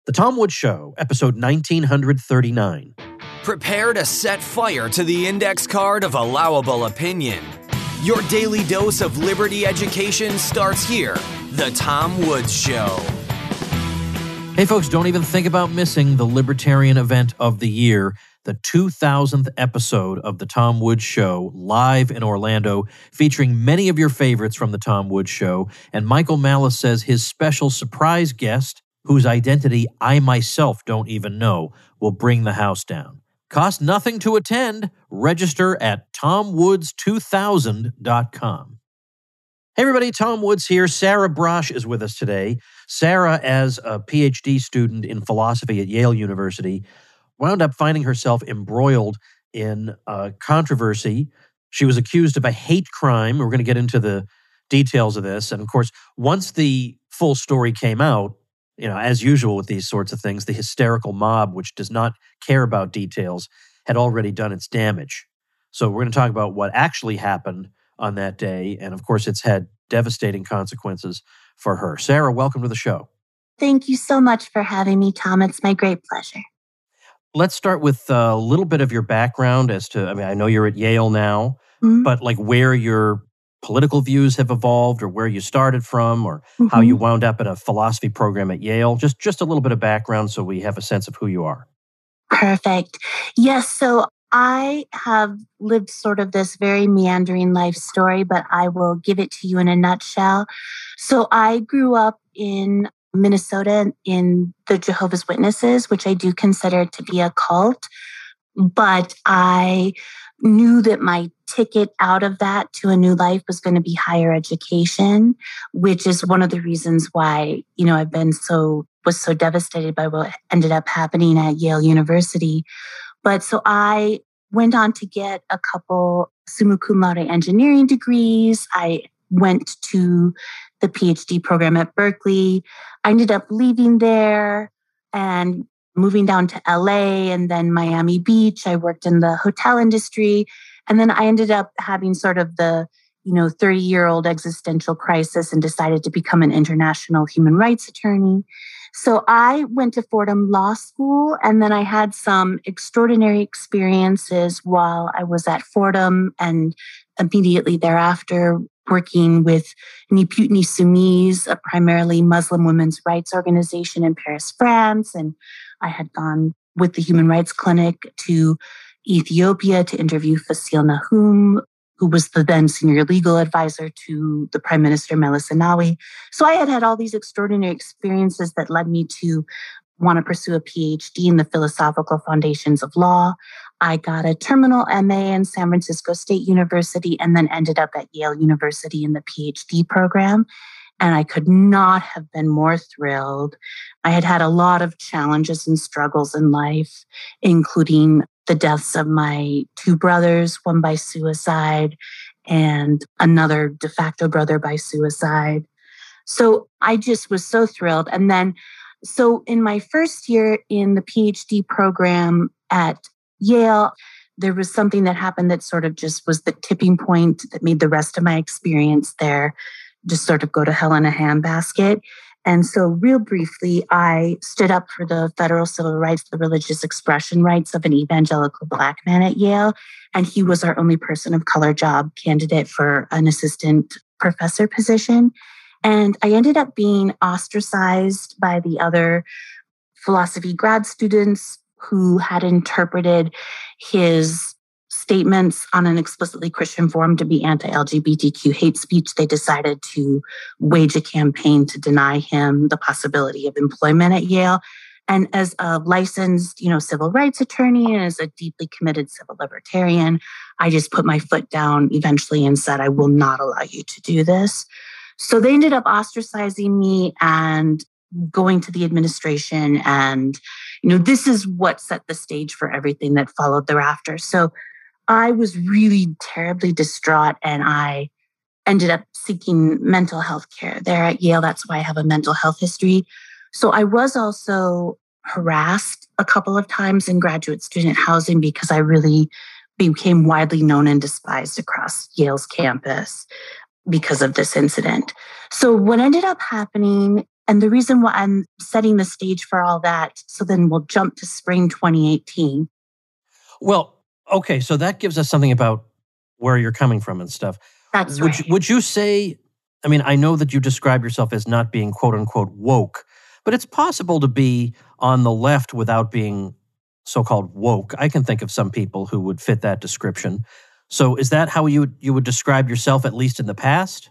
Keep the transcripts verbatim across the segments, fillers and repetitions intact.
The Tom Woods Show, episode nineteen thirty-nine. Prepare to set fire to the index card of allowable opinion. Your daily dose of liberty education starts here. The Tom Woods Show. Hey folks, don't even think about missing the libertarian event of the year, the two thousandth episode of The Tom Woods Show, live in Orlando, featuring many of your favorites from The Tom Woods Show. And Michael Malice says his special surprise guest, whose identity I myself don't even know, will bring the house down. Cost nothing to attend. Register at tom woods two thousand dot com. Hey everybody, Tom Woods here. Sarah Brosh is with us today. Sarah, as a P H D student in philosophy at Yale University, wound up finding herself embroiled in a controversy. She was accused of a hate crime. We're going to get into the details of this. And of course, once the full story came out, you know, as usual with these sorts of things, the hysterical mob, which does not care about details, had already done its damage. So we're going to talk about what actually happened on that day. And of course, it's had devastating consequences for her. Sarah, welcome to the show. Thank you so much for having me, Tom. It's my great pleasure. Let's start with a little bit of your background as to, I mean, I know you're at Yale now, mm-hmm. but like where your political views have evolved or where you started from or mm-hmm. how you wound up in a philosophy program at Yale. Just, just a little bit of background so we have a sense of who you are. Perfect. Yes. So I have lived sort of this very meandering life story, but I will give it to you in a nutshell. So I grew up in Minnesota in the Jehovah's Witnesses, which I do consider to be a cult. But I knew that my ticket out of that to a new life was going to be higher education, which is one of the reasons why, you know, I've been so, was so devastated by what ended up happening at Yale University. But so I went on to get a couple summa cum laude engineering degrees. I went to the P H D program at Berkeley. I ended up leaving there and moving down to L A and then Miami Beach. I worked in the hotel industry. And then I ended up having sort of the, you know, thirty-year-old existential crisis and decided to become an international human rights attorney. So I went to Fordham Law School, and then I had some extraordinary experiences while I was at Fordham and immediately thereafter working with Ni Put Ni Soumise, a primarily Muslim women's rights organization in Paris, France. And I had gone with the Human Rights Clinic to Ethiopia to interview Fasil Nahum, who was the then senior legal advisor to the Prime Minister Meles Zenawi. So I had had all these extraordinary experiences that led me to want to pursue a P H D in the philosophical foundations of law. I got a terminal M A in San Francisco State University and then ended up at Yale University in the P H D program. And I could not have been more thrilled. I had had a lot of challenges and struggles in life, including the deaths of my two brothers, one by suicide and another de facto brother by suicide. So I just was so thrilled. And then, so in my first year in the P H D program at Yale, there was something that happened that sort of just was the tipping point that made the rest of my experience there just sort of go to hell in a handbasket. And so real briefly, I stood up for the federal civil rights, the religious expression rights of an evangelical Black man at Yale. And he was our only person of color job candidate for an assistant professor position. And I ended up being ostracized by the other philosophy grad students who had interpreted his statements on an explicitly Christian forum to be anti-L G B T Q hate speech. They decided to wage a campaign to deny him the possibility of employment at Yale. And as a licensed, you know, civil rights attorney and as a deeply committed civil libertarian, I just put my foot down eventually and said, I will not allow you to do this. So they ended up ostracizing me and going to the administration. And, you know, this is what set the stage for everything that followed thereafter. So I was really terribly distraught and I ended up seeking mental health care there at Yale. That's why I have a mental health history. So I was also harassed a couple of times in graduate student housing because I really became widely known and despised across Yale's campus because of this incident. So what ended up happening And the reason why I'm setting the stage for all that, so then we'll jump to spring twenty eighteen. Well, okay, so that gives us something about where you're coming from and stuff. That's would right. You, would you say, I mean, I know that you describe yourself as not being quote unquote woke, but it's possible to be on the left without being so-called woke. I can think of some people who would fit that description. So is that how you would, you would describe yourself, at least in the past?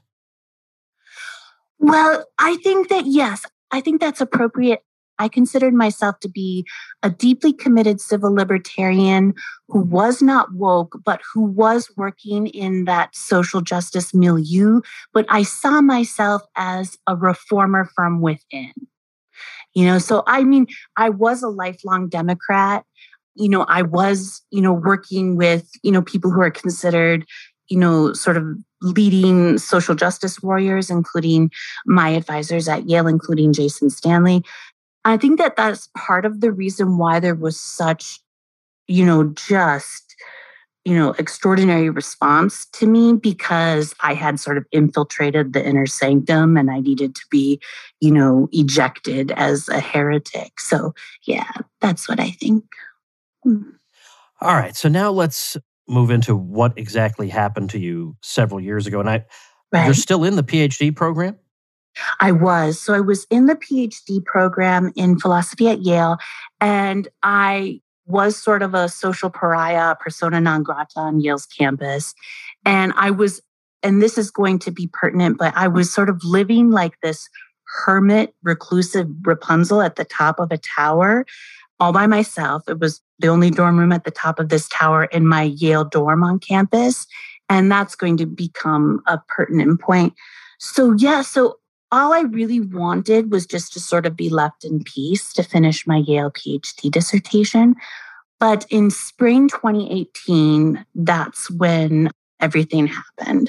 Well, I think that, yes, I think that's appropriate. I considered myself to be a deeply committed civil libertarian who was not woke, but who was working in that social justice milieu. But I saw myself as a reformer from within. You know, so I mean, I was a lifelong Democrat. You know, I was, you know, working with, you know, people who are considered, you know, sort of leading social justice warriors, including my advisors at Yale, including Jason Stanley. I think that that's part of the reason why there was such, you know, just, you know, extraordinary response to me, because I had sort of infiltrated the inner sanctum and I needed to be, you know, ejected as a heretic. So, yeah, that's what I think. Mm. All right. So now let's move into what exactly happened to you several years ago. And I, Right. You're still in the PhD program? I was. So I was in the PhD program in philosophy at Yale, and I was sort of a social pariah, persona non grata on Yale's campus. And I was, and this is going to be pertinent, but I was sort of living like this hermit, reclusive Rapunzel at the top of a tower all by myself. It was the only dorm room at the top of this tower in my Yale dorm on campus. And that's going to become a pertinent point. So, yeah, so all I really wanted was just to sort of be left in peace to finish my Yale PhD dissertation. But in spring twenty eighteen, that's when everything happened.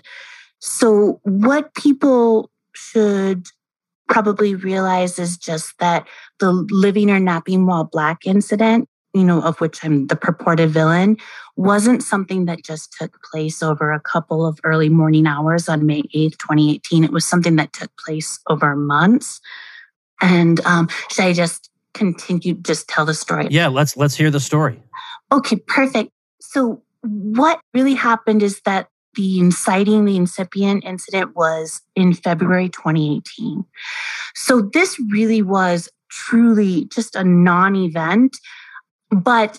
So what people should probably realize is just that the living or napping while Black incident, you know, of which I'm the purported villain, wasn't something that just took place over a couple of early morning hours on May eighth, twenty eighteen. It was something that took place over months. And um, should I just continue, just tell the story? Yeah, let's let's hear the story. Okay, perfect. So what really happened is that the inciting, the incipient incident was in February twenty eighteen. So this really was truly just a non-event. But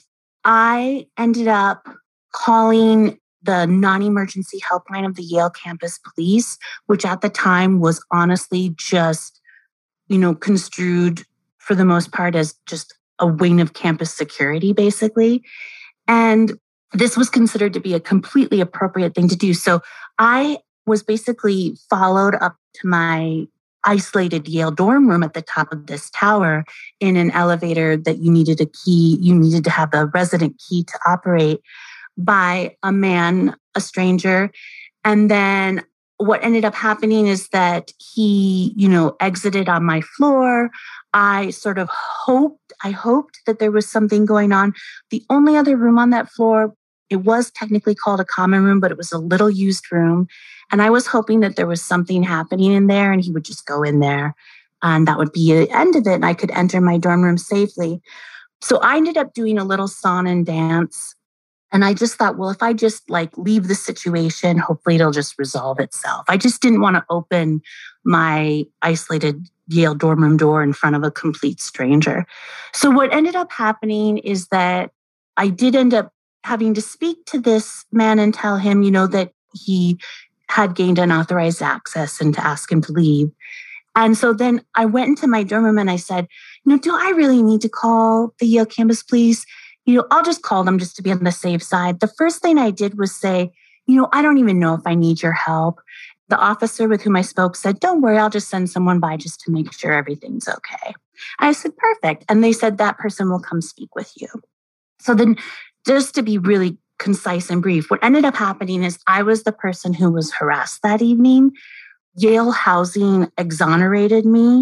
I ended up calling the non-emergency helpline of the Yale campus police, which at the time was honestly just, you know, construed for the most part as just a wing of campus security, basically. And this was considered to be a completely appropriate thing to do. So I was basically followed up to my isolated Yale dorm room at the top of this tower in an elevator that you needed a key, you needed to have a resident key to operate, by a man, a stranger. And then what ended up happening is that he, you know, exited on my floor. I sort of hoped, I hoped that there was something going on. The only other room on that floor, it was technically called a common room, but it was a little used room. And I was hoping that there was something happening in there and he would just go in there and that would be the end of it. And I could enter my dorm room safely. So I ended up doing a little song and dance. And I just thought, well, if I just like leave the situation, hopefully it'll just resolve itself. I just didn't want to open my isolated Yale dorm room door in front of a complete stranger. So what ended up happening is that I did end up having to speak to this man and tell him, you know, that he had gained unauthorized access and to ask him to leave. And so then I went into my dorm room and I said, you know, do I really need to call the Yale campus police? You know, I'll just call them just to be on the safe side. The first thing I did was say, you know, I don't even know if I need your help. The officer with whom I spoke said, don't worry, I'll just send someone by just to make sure everything's okay. I said, perfect. And they said that person will come speak with you. So then just to be really concise and brief, what ended up happening is I was the person who was harassed that evening. Yale Housing exonerated me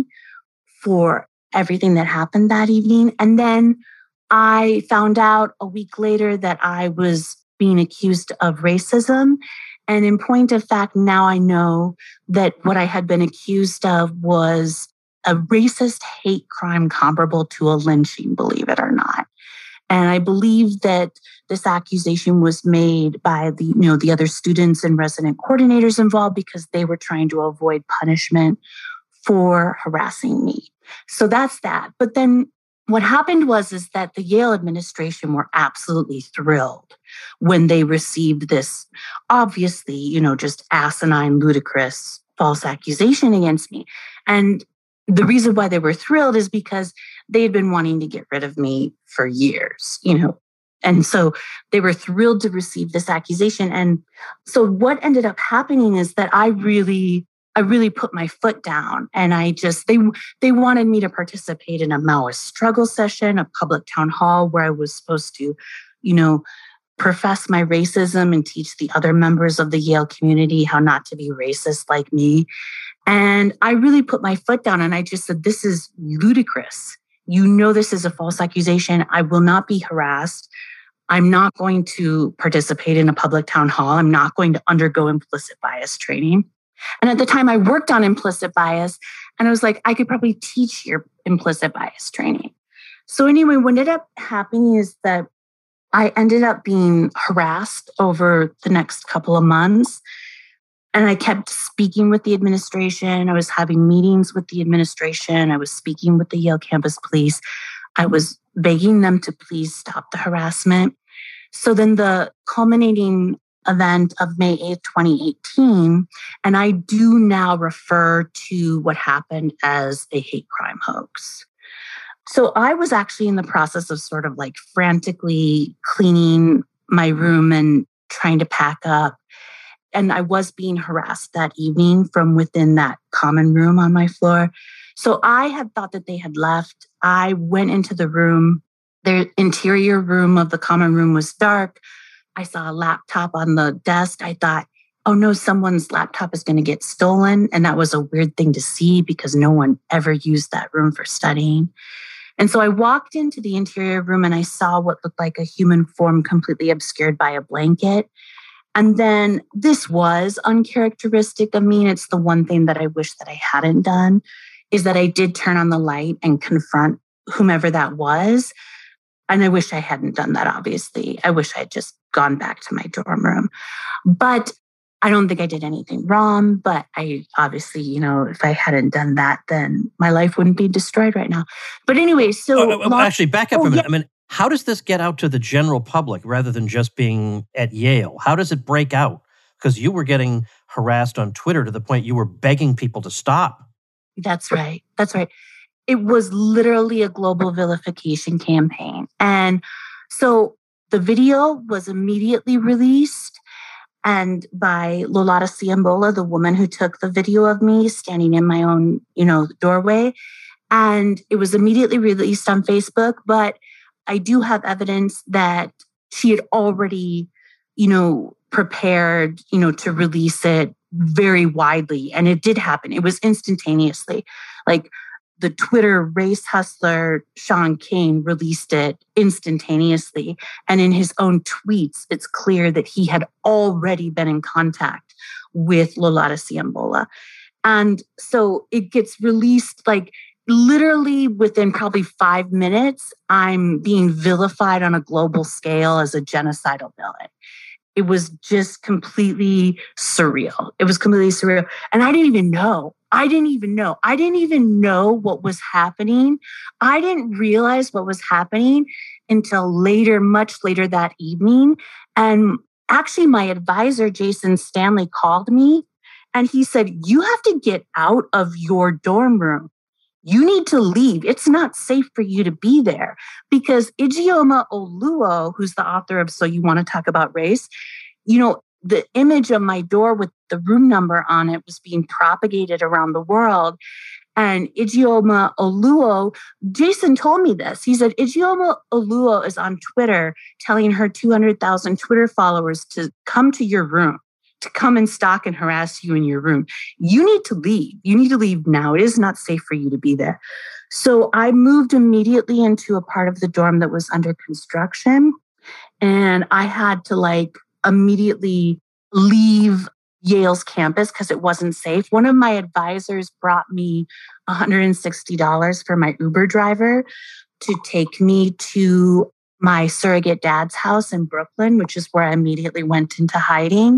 for everything that happened that evening. And then I found out a week later that I was being accused of racism. And in point of fact, now I know that what I had been accused of was a racist hate crime comparable to a lynching, believe it or not. And I believe that this accusation was made by the, you know, the other students and resident coordinators involved because they were trying to avoid punishment for harassing me. So that's that. But then what happened was is that the Yale administration were absolutely thrilled when they received this obviously, you know, just asinine, ludicrous, false accusation against me. And the reason why they were thrilled is because they had been wanting to get rid of me for years, you know. And so they were thrilled to receive this accusation. And so what ended up happening is that I really I really put my foot down, and I just, they they wanted me to participate in a Maoist struggle session, a public town hall where I was supposed to, you know, profess my racism and teach the other members of the Yale community how not to be racist like me. And I really put my foot down and I just said, this is ludicrous. You know, this is a false accusation. I will not be harassed. I'm not going to participate in a public town hall. I'm not going to undergo implicit bias training. And at the time I worked on implicit bias and I was like, I could probably teach your implicit bias training. So anyway, what ended up happening is that I ended up being harassed over the next couple of months. And I kept speaking with the administration. I was having meetings with the administration. I was speaking with the Yale campus police. I was begging them to please stop the harassment. So then the culminating event of May eighth, twenty eighteen, and I do now refer to what happened as a hate crime hoax. So I was actually in the process of sort of like frantically cleaning my room and trying to pack up. And I was being harassed that evening from within that common room on my floor. So I had thought that they had left. I went into the room. The interior room of the common room was dark. I saw a laptop on the desk. I thought, oh no, someone's laptop is going to get stolen. And that was a weird thing to see because no one ever used that room for studying. And so I walked into the interior room and I saw what looked like a human form completely obscured by a blanket. And then this was uncharacteristic of me. And it's the one thing that I wish that I hadn't done is that I did turn on the light and confront whomever that was. And I wish I hadn't done that, obviously. I wish I had just gone back to my dorm room. But I don't think I did anything wrong. But I obviously, you know, if I hadn't done that, then my life wouldn't be destroyed right now. But anyway, so... Uh, long- actually, back up oh, a minute. yeah. I mean, how does this get out to the general public rather than just being at Yale? How does it break out? Because you were getting harassed on Twitter to the point you were begging people to stop. That's right. That's right. It was literally a global vilification campaign. And so the video was immediately released and by Lolata Siambola, the woman who took the video of me standing in my own, you know, doorway. And it was immediately released on Facebook. But I do have evidence that she had already, you know, prepared, you know, to release it very widely. And it did happen. It was instantaneously. Like, the Twitter race hustler, Sean Kane, released it instantaneously. And in his own tweets, it's clear that he had already been in contact with Lolata Siambola. And so it gets released like literally within probably five minutes, I'm being vilified on a global scale as a genocidal villain. It was just completely surreal. It was completely surreal. And I didn't even know. I didn't even know. I didn't even know what was happening. I didn't realize what was happening until later, much later that evening. And actually, my advisor, Jason Stanley, called me and he said, you have to get out of your dorm room. You need to leave. It's not safe for you to be there because Ijeoma Oluo, who's the author of So You Want to Talk About Race, you know, the image of my door with the room number on it was being propagated around the world. And Ijeoma Oluo, Jason told me this. He said, Ijeoma Oluo is on Twitter telling her two hundred thousand Twitter followers to come to your room, to come and stalk and harass you in your room. You need to leave. You need to leave now. It is not safe for you to be there. So I moved immediately into a part of the dorm that was under construction. And I had to like immediately leave Yale's campus because it wasn't safe. One of my advisors brought me one hundred sixty dollars for my Uber driver to take me to my surrogate dad's house in Brooklyn, which is where I immediately went into hiding.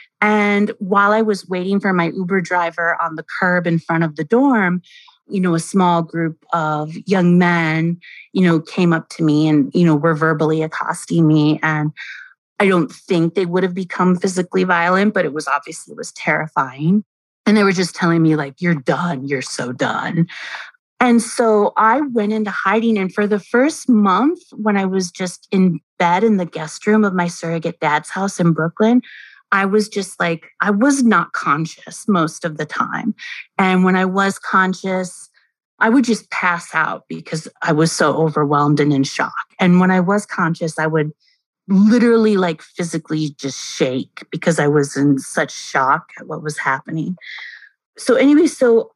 And while I was waiting for my Uber driver on the curb in front of the dorm, you know, a small group of young men, you know, came up to me and, you know, were verbally accosting me. And I don't think they would have become physically violent, but it was obviously it was terrifying. And they were just telling me like, you're done. You're so done. And so I went into hiding. And for the first month, when I was just in bed in the guest room of my surrogate dad's house in Brooklyn, I was just like, I was not conscious most of the time. And when I was conscious, I would just pass out because I was so overwhelmed and in shock. And when I was conscious, I would literally like physically just shake because I was in such shock at what was happening. So anyway, so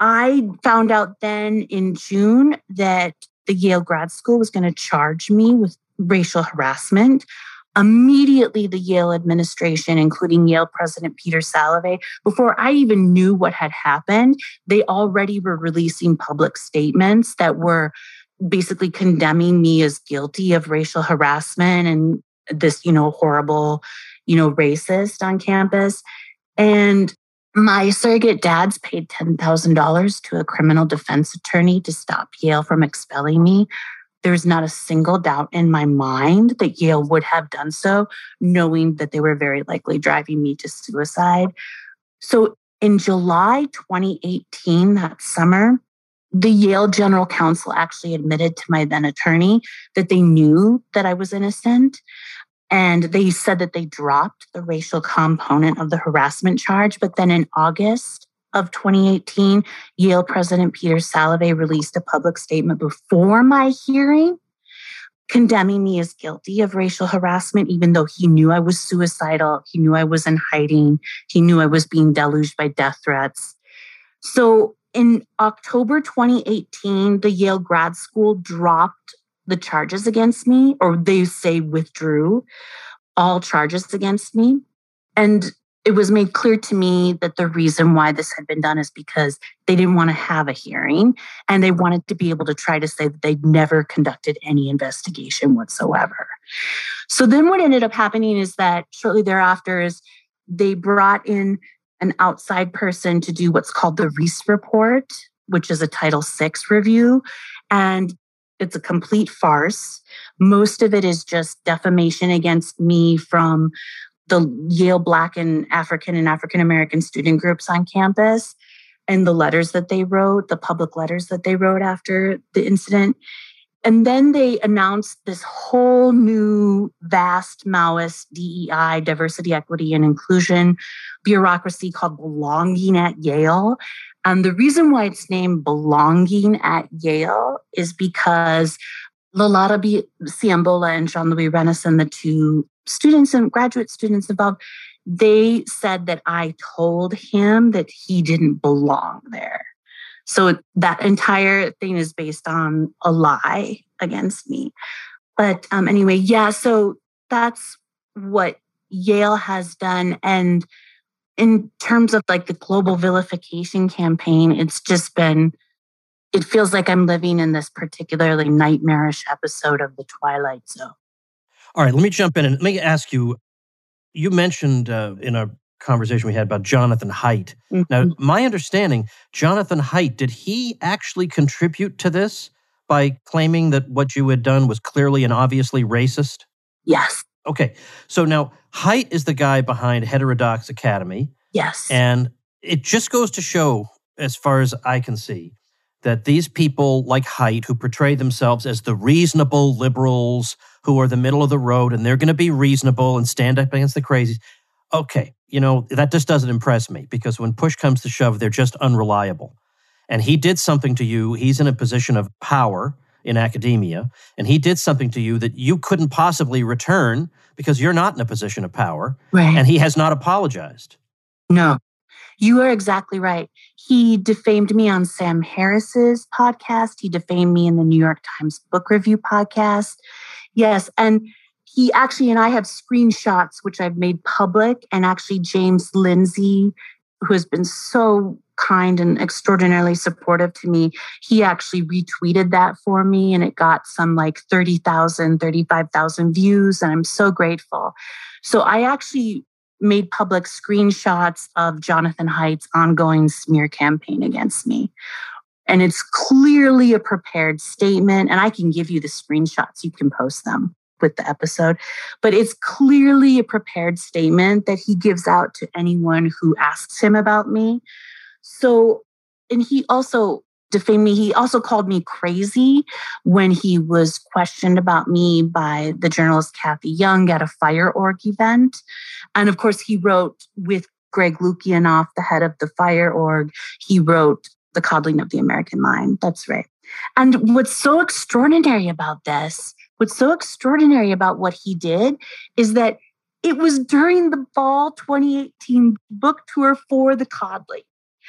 I found out then in June that the Yale Grad School was going to charge me with racial harassment. Immediately, the Yale administration, including Yale President Peter Salovey, before I even knew what had happened, they already were releasing public statements that were basically condemning me as guilty of racial harassment and this, you know, horrible, you know, racist on campus. And my surrogate dads paid ten thousand dollars to a criminal defense attorney to stop Yale from expelling me. There's not a single doubt in my mind that Yale would have done so, knowing that they were very likely driving me to suicide. So in July twenty eighteen, that summer, the Yale General Counsel actually admitted to my then attorney that they knew that I was innocent. And they said that they dropped the racial component of the harassment charge. But then in August of twenty eighteen, Yale President Peter Salovey released a public statement before my hearing condemning me as guilty of racial harassment, even though he knew I was suicidal. He knew I was in hiding. He knew I was being deluged by death threats. So in October twenty eighteen, the Yale Grad School dropped the charges against me, or they say withdrew all charges against me. And it was made clear to me that the reason why this had been done is because they didn't want to have a hearing and they wanted to be able to try to say that they'd never conducted any investigation whatsoever. So then what ended up happening is that shortly thereafter is they brought in an outside person to do what's called the Reese Report, which is a Title six review. And it's a complete farce. Most of it is just defamation against me from the Yale Black and African and African American student groups on campus and the letters that they wrote, the public letters that they wrote after the incident. And then they announced this whole new vast Maoist D E I, diversity, equity, and inclusion bureaucracy called Belonging at Yale. And the reason why it's named Belonging at Yale is because Lalata B- Siambola and Jean-Louis Renison, the two students and graduate students involved, they said that I told him that he didn't belong there. So that entire thing is based on a lie against me. But um, anyway, yeah, so that's what Yale has done. And in terms of like the global vilification campaign, it's just been, it feels like I'm living in this particularly nightmarish episode of The Twilight Zone. All right, let me jump in and let me ask you, you mentioned uh, in a conversation we had about Jonathan Haidt. Mm-hmm. Now, my understanding, Jonathan Haidt, did he actually contribute to this by claiming that what you had done was clearly and obviously racist? Yes. Okay, so now Haidt is the guy behind Heterodox Academy. Yes. And it just goes to show, as far as I can see, that these people like Haidt, who portray themselves as the reasonable liberals who are the middle of the road and they're going to be reasonable and stand up against the crazies. Okay, you know, that just doesn't impress me because when push comes to shove, they're just unreliable. And he did something to you. He's in a position of power in academia, and he did something to you that you couldn't possibly return because you're not in a position of power. Right. And he has not apologized. No, you are exactly right. He defamed me on Sam Harris's podcast. He defamed me in the New York Times Book Review podcast. Yes, and he actually, and I have screenshots, which I've made public, and actually James Lindsay, who has been so kind and extraordinarily supportive to me. He actually retweeted that for me and it got some like thirty thousand, thirty-five thousand views. And I'm so grateful. So I actually made public screenshots of Jonathan Haidt's ongoing smear campaign against me. And it's clearly a prepared statement. And I can give you the screenshots. You can post them with the episode. But it's clearly a prepared statement that he gives out to anyone who asks him about me. So, and he also defamed me. He also called me crazy when he was questioned about me by the journalist Kathy Young at a Fire Org event. And of course, he wrote with Greg Lukianoff, the head of the Fire Org, he wrote The Coddling of the American Mind. That's right. And what's so extraordinary about this, what's so extraordinary about what he did is that it was during the fall twenty eighteen book tour for The Coddling.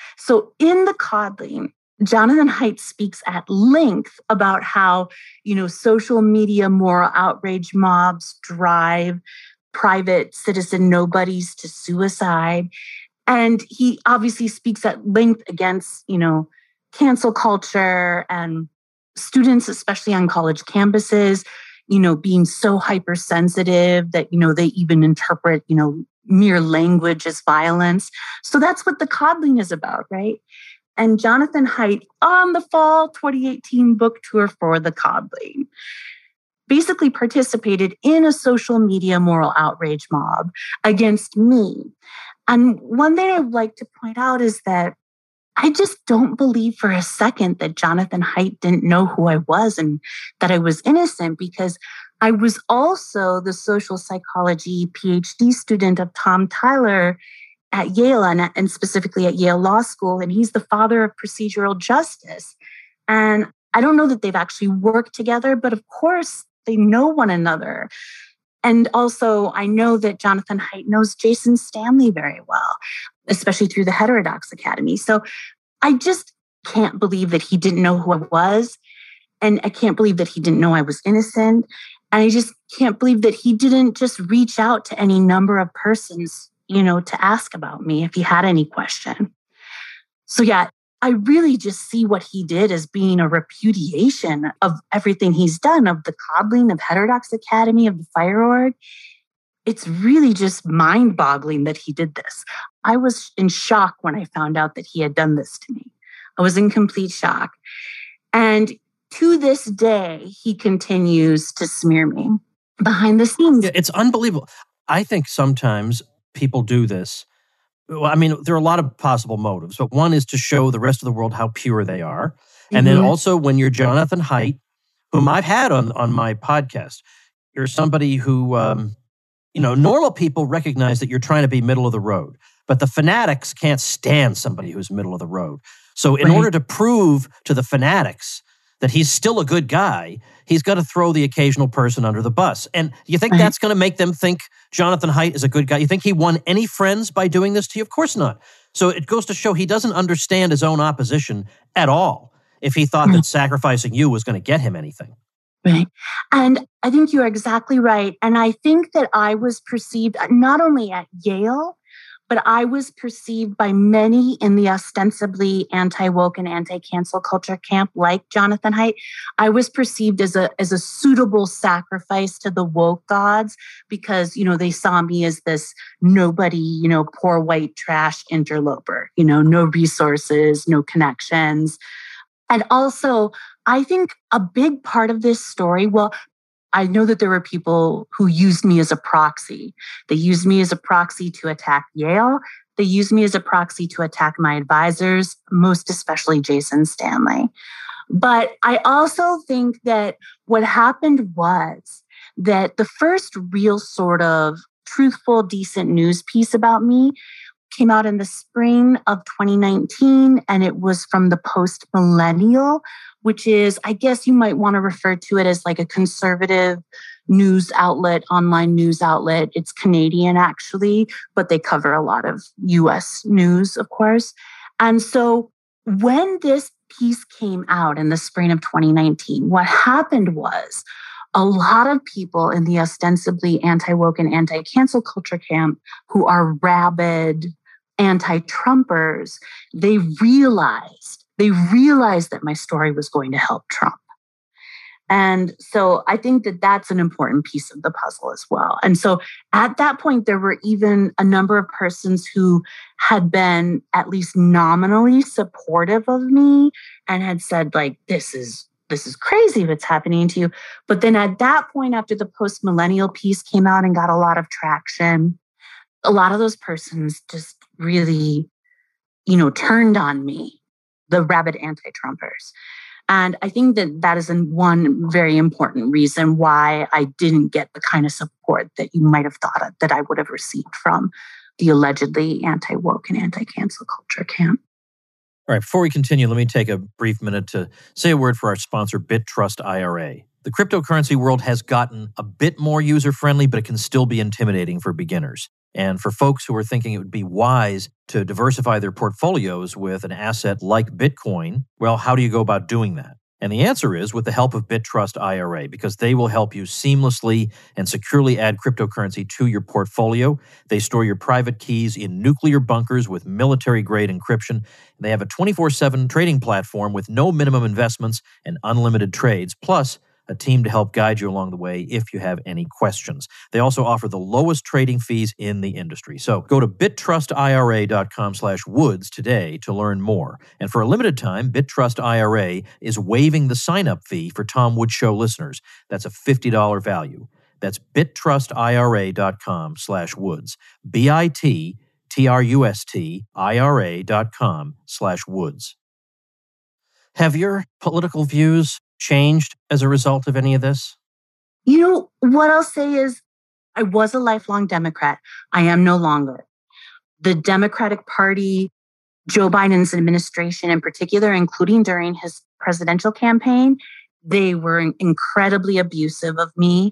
So in The Coddling, Jonathan Haidt speaks at length about how, you know, social media moral outrage mobs drive private citizen nobodies to suicide. And he obviously speaks at length against, you know, cancel culture and students, especially on college campuses, you know, being so hypersensitive that, you know, they even interpret, you know, mere language as violence. So that's what The Coddling is about, right? And Jonathan Haidt on the fall twenty eighteen book tour for The Coddling basically participated in a social media moral outrage mob against me. And one thing I would like to point out is that I just don't believe for a second that Jonathan Haidt didn't know who I was and that I was innocent, because I was also the social psychology PhD student of Tom Tyler at Yale and, and specifically at Yale Law School. And he's the father of procedural justice. And I don't know that they've actually worked together, but of course they know one another. And also, I know that Jonathan Haidt knows Jason Stanley very well, especially through the Heterodox Academy. So I just can't believe that he didn't know who I was. And I can't believe that he didn't know I was innocent. And I just can't believe that he didn't just reach out to any number of persons, you know, to ask about me if he had any question. So yeah, I really just see what he did as being a repudiation of everything he's done, of The Coddling, of Heterodox Academy, of the Fire Org. It's really just mind-boggling that he did this. I was in shock when I found out that he had done this to me. I was in complete shock. And to this day, he continues to smear me behind the scenes. Yeah, it's unbelievable. I think sometimes people do this. Well, I mean, there are a lot of possible motives, but one is to show the rest of the world how pure they are. And mm-hmm. then also when you're Jonathan Haidt, whom I've had on, on my podcast, you're somebody who, um, you know, normal people recognize that you're trying to be middle of the road, but the fanatics can't stand somebody who's middle of the road. So in right. order to prove to the fanatics that he's still a good guy, he's got to throw the occasional person under the bus. And you think right. that's going to make them think Jonathan Haidt is a good guy? You think he won any friends by doing this to you? Of course not. So it goes to show he doesn't understand his own opposition at all if he thought right. that sacrificing you was going to get him anything. Right. And I think you're exactly right. And I think that I was perceived not only at Yale, but I was perceived by many in the ostensibly anti-woke and anti-cancel culture camp, like Jonathan Haidt. I was perceived as a as a suitable sacrifice to the woke gods because, you know, they saw me as this nobody, you know, poor white trash interloper, you know, no resources, no connections. And also, I think a big part of this story, well, I know that there were people who used me as a proxy. They used me as a proxy to attack Yale. They used me as a proxy to attack my advisors, most especially Jason Stanley. But I also think that what happened was that the first real sort of truthful, decent news piece about me came out in the spring of twenty nineteen, and it was from the Post Millennial, which is, I guess you might want to refer to it as like a conservative news outlet, online news outlet. It's Canadian, actually, but they cover a lot of U S news, of course. And so when this piece came out in the spring of twenty nineteen, what happened was a lot of people in the ostensibly anti-woke and anti-cancel culture camp who are rabid anti-Trumpers, they realized, they realized that my story was going to help Trump. And so I think that that's an important piece of the puzzle as well. And so at that point, there were even a number of persons who had been at least nominally supportive of me and had said, like, this is this is crazy what's happening to you. But then at that point, after the post-millennial piece came out and got a lot of traction, a lot of those persons just really, you know, turned on me, the rabid anti-Trumpers. And I think that that is one very important reason why I didn't get the kind of support that you might have thought that I would have received from the allegedly anti-woke and anti-cancel culture camp. All right, before we continue, let me take a brief minute to say a word for our sponsor, BitTrust I R A. The cryptocurrency world has gotten a bit more user-friendly, but it can still be intimidating for beginners. And for folks who are thinking it would be wise to diversify their portfolios with an asset like Bitcoin, well, how do you go about doing that? And the answer is with the help of BitTrust I R A, because they will help you seamlessly and securely add cryptocurrency to your portfolio. They store your private keys in nuclear bunkers with military-grade encryption. They have a twenty-four seven trading platform with no minimum investments and unlimited trades, plus a team to help guide you along the way if you have any questions. They also offer the lowest trading fees in the industry. So go to bittrustira.com slash woods today to learn more. And for a limited time, BitTrust I R A is waiving the sign-up fee for Tom Woods Show listeners. That's a fifty dollars value. That's bittrustira.com slash woods. B-I-T-T-R-U-S-T-I-R-A dot com slash woods. Have your political views changed as a result of any of this? You know, what I'll say is I was a lifelong Democrat. I am no longer. The Democratic Party, Joe Biden's administration in particular, including during his presidential campaign, they were incredibly abusive of me.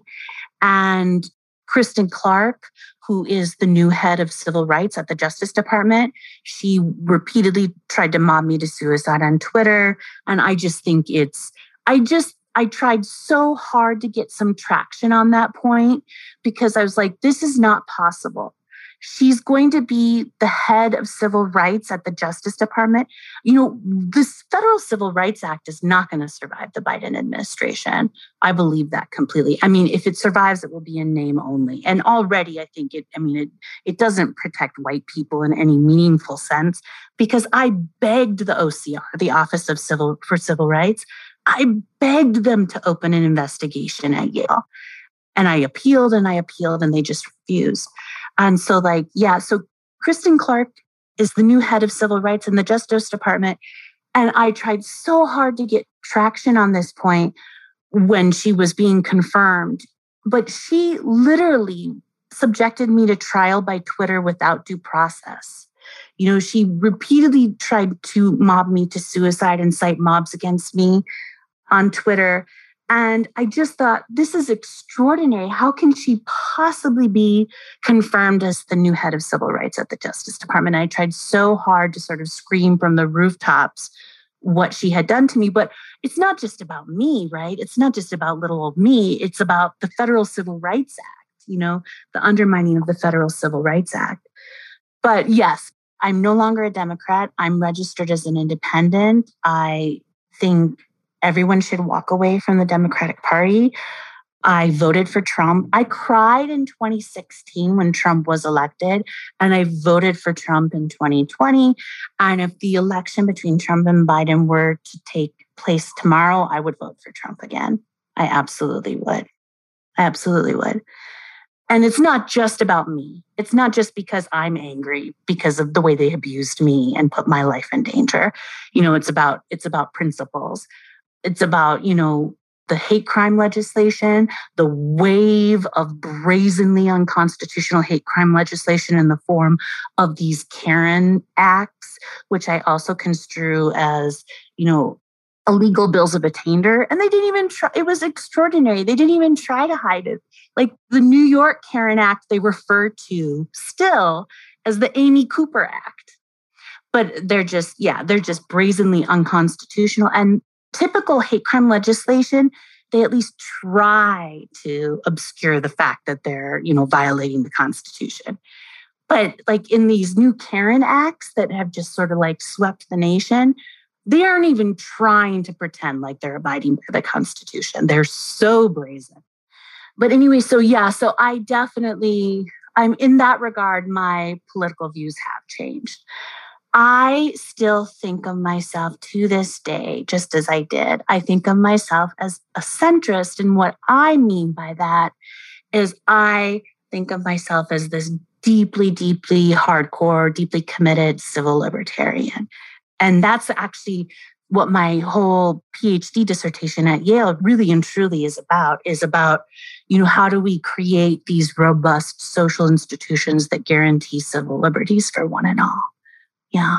And Kristen Clark, who is the new head of civil rights at the Justice Department, she repeatedly tried to mob me to suicide on Twitter. And I just think it's I just, I tried so hard to get some traction on that point because I was like, this is not possible. She's going to be the head of civil rights at the Justice Department. You know, this Federal Civil Rights Act is not going to survive the Biden administration. I believe that completely. I mean, if it survives, it will be in name only. And already, I think it, I mean, it, it doesn't protect white people in any meaningful sense because I begged the O C R, the Office of Civil for Civil Rights, I begged them to open an investigation at Yale. And I appealed and I appealed and they just refused. And so like, yeah, so Kristen Clark is the new head of civil rights in the Justice Department. And I tried so hard to get traction on this point when she was being confirmed. But she literally subjected me to trial by Twitter without due process. You know, she repeatedly tried to mob me to suicide and cite mobs against me on Twitter. And I just thought, this is extraordinary. How can she possibly be confirmed as the new head of civil rights at the Justice Department? And I tried so hard to sort of scream from the rooftops what she had done to me. But it's not just about me, right? It's not just about little old me. It's about the Federal Civil Rights Act, you know, the undermining of the Federal Civil Rights Act. But yes, I'm no longer a Democrat. I'm registered as an independent. I think everyone should walk away from the Democratic Party. I voted for Trump. I cried in twenty sixteen when Trump was elected, and I voted for Trump in twenty twenty. And if the election between Trump and Biden were to take place tomorrow, I would vote for Trump again. I absolutely would. I absolutely would. And it's not just about me. It's not just because I'm angry because of the way they abused me and put my life in danger. You know, it's about it's about principles. It's about, you know, the hate crime legislation, the wave of brazenly unconstitutional hate crime legislation in the form of these Karen acts, which I also construe as, you know, illegal bills of attainder. And they didn't even try. It was extraordinary. They didn't even try to hide it. Like the New York Karen Act, they refer to still as the Amy Cooper Act. But they're just, yeah, they're just brazenly unconstitutional. And typical hate crime legislation, they at least try to obscure the fact that they're, you know, violating the Constitution. But like in these new Karen acts that have just sort of like swept the nation, they aren't even trying to pretend like they're abiding by the Constitution. They're so brazen. But anyway, so yeah, so I definitely, I'm in that regard, my political views have changed. I still think of myself to this day, just as I did. I think of myself as a centrist. And what I mean by that is I think of myself as this deeply, deeply hardcore, deeply committed civil libertarian. And that's actually what my whole PhD dissertation at Yale really and truly is about, is about, you know, how do we create these robust social institutions that guarantee civil liberties for one and all? Yeah.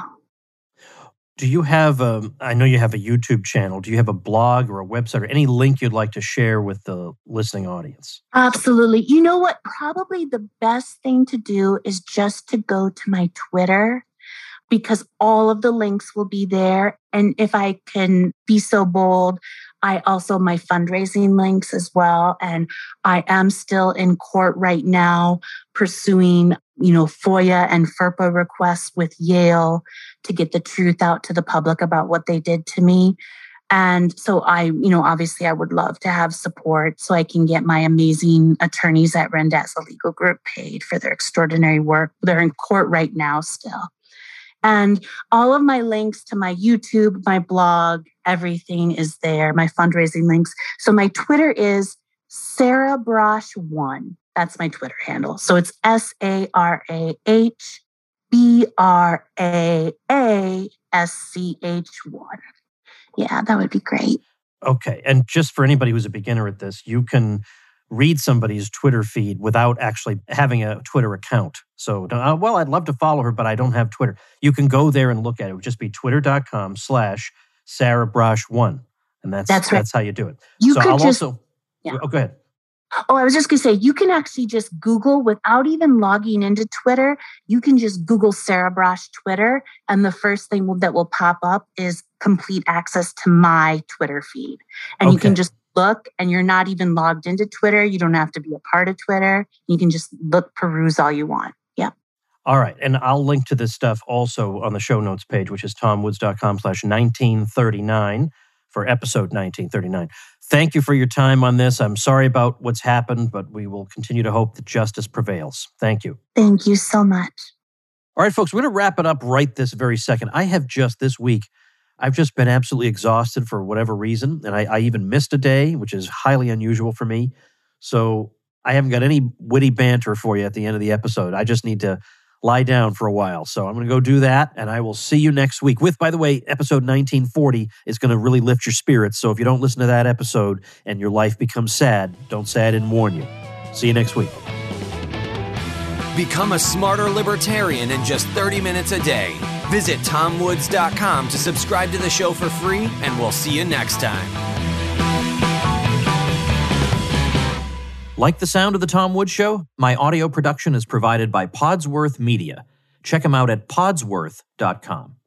Do you have, a, I know you have a YouTube channel. Do you have a blog or a website or any link you'd like to share with the listening audience? Absolutely. You know what? Probably the best thing to do is just to go to my Twitter, because all of the links will be there. And if I can be so bold, I also my fundraising links as well. And I am still in court right now pursuing, you know, FOIA and FERPA requests with Yale to get the truth out to the public about what they did to me. And so I, you know, obviously I would love to have support so I can get my amazing attorneys at Randazza Legal Group paid for their extraordinary work. They're in court right now still. And all of my links to my YouTube, my blog, everything is there, my fundraising links. So my Twitter is Sarah Brosh one. That's my Twitter handle. So it's S A R A H B R A A S C H one. Yeah, that would be great. Okay. And just for anybody who's a beginner at this, you can read somebody's Twitter feed without actually having a Twitter account. So, uh, well, I'd love to follow her, but I don't have Twitter. You can go there and look at it. It would just be twitter.com slash Sarah Brosh one. And that's that's, right. that's how you do it. You so could I'll just, also, yeah. oh, go ahead. Oh, I was just going to say, you can actually just Google without even logging into Twitter. You can just Google Sarah Brosh Twitter. And the first thing that will pop up is complete access to my Twitter feed. And okay. You can just look, and you're not even logged into Twitter. You don't have to be a part of Twitter. You can just look, peruse all you want. Yeah. All right. And I'll link to this stuff also on the show notes page, which is tomwoods.com slash 1939 for episode nineteen thirty-nine. Thank you for your time on this. I'm sorry about what's happened, but we will continue to hope that justice prevails. Thank you. Thank you so much. All right, folks, we're going to wrap it up right this very second. I have just this week, I've just been absolutely exhausted for whatever reason, and I, I even missed a day, which is highly unusual for me. So I haven't got any witty banter for you at the end of the episode. I just need to lie down for a while. So I'm going to go do that, and I will see you next week with, by the way, episode nineteen forty is going to really lift your spirits. So if you don't listen to that episode and your life becomes sad, don't say I didn't warn you. See you next week. Become a smarter libertarian in just thirty minutes a day. Visit tom woods dot com to subscribe to the show for free, and we'll see you next time. Like the sound of The Tom Woods Show? My audio production is provided by Podsworth Media. Check them out at podsworth dot com.